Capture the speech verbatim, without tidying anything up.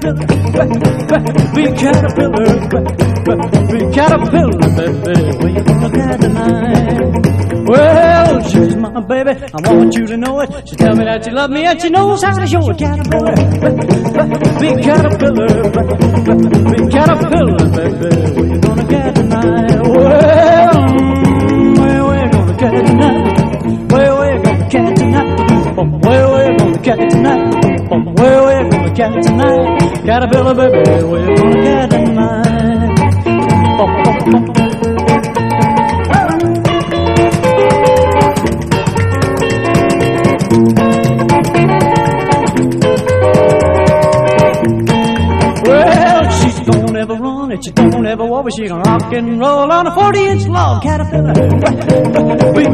caterpillar, big caterpillar, big caterpillar, baby, where you gonna get tonight? Well, she's my baby, I want you to know it. She tell me that she love me and she knows how to show it. Caterpillar, big caterpillar, big caterpillar, baby, where you gonna get tonight? Well, where we gonna get tonight? Where we gonna get tonight? Where we gonna get tonight? Where we gonna get tonight? Caterpillar, baby, where you gonna get tonight? Well, she don't ever run and she don't ever walk, but she gonna rock and roll on a forty-inch log. Caterpillar, big